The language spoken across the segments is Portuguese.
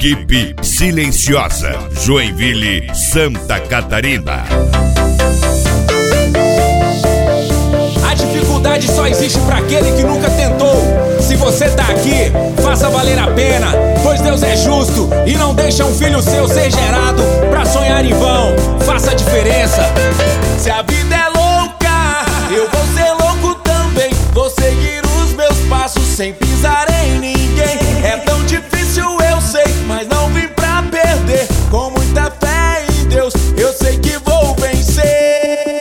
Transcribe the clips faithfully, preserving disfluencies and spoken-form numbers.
Equipe Silenciosa, Joinville, Santa Catarina. A dificuldade só existe para aquele que nunca tentou. Se você tá aqui, faça valer a pena, pois Deus é justo e não deixa um filho seu ser gerado pra sonhar em vão. Faça a diferença. Se a vida é louca, eu vou ser louco também. Vou seguir os meus passos sem pisar em ninguém. É tão difícil, eu sei, mas não vim pra perder. Com muita fé em Deus, eu sei que vou vencer.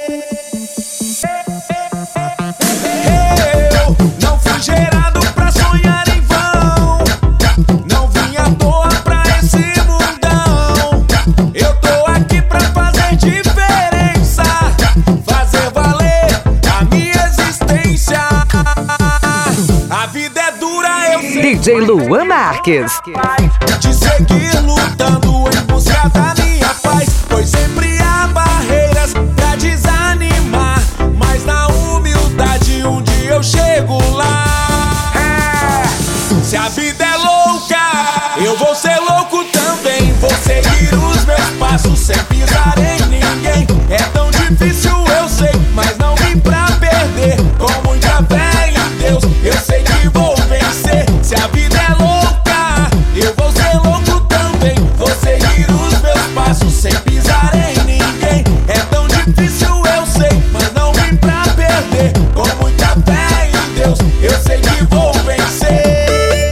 Gerado pra sonhar em vão, não vim à toa pra esse mundão. Eu tô aqui pra fazer diferença, fazer valer a minha existência. A vida é dura, eu sei. D J Luan Marques. De seguir lutando em busca da minha paz, pois sempre há barreiras pra desanimar, mas na humildade um dia eu chego lá. Se a vida é louca, eu vou ser louco também. Vou seguir os meus passos sem pisar em ninguém. É tão difícil, eu sei, mas não vim pra perder. Com muita fé em Deus, eu sei que vou vencer. Se a vida é louca, eu vou ser louco também. Vou seguir os meus passos sem pisar em ninguém. É tão difícil, eu sei, mas não vim pra perder. Com muita fé em Deus, eu sei que vou vencer.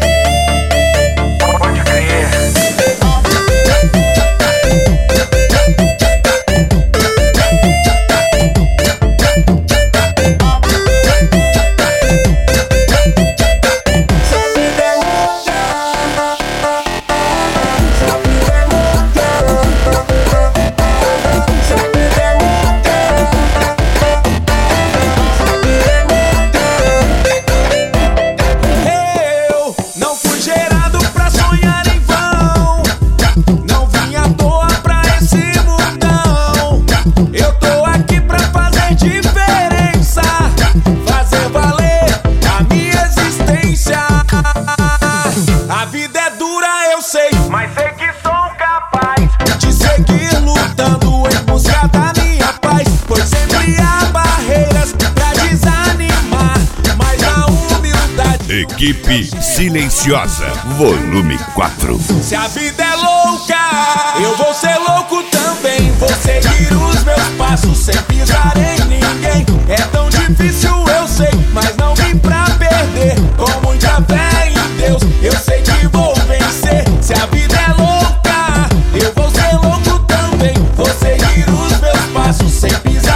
A vida é dura, eu sei, mas sei que sou capaz de seguir lutando em busca da minha paz, pois sempre há barreiras pra desanimar, mas na humildade. Equipe Silenciosa, volume quatro. Se a vida é louca, eu vou ser louco também. Vou seguir os meus passos sem pisar em ninguém. É tão difícil, eu sei, mas não vim pra perder. Com muita fé em Deus, eu sei que vou vencer. Se a vida é louca, eu vou ser louco também. Vou seguir os meus passos sem pisar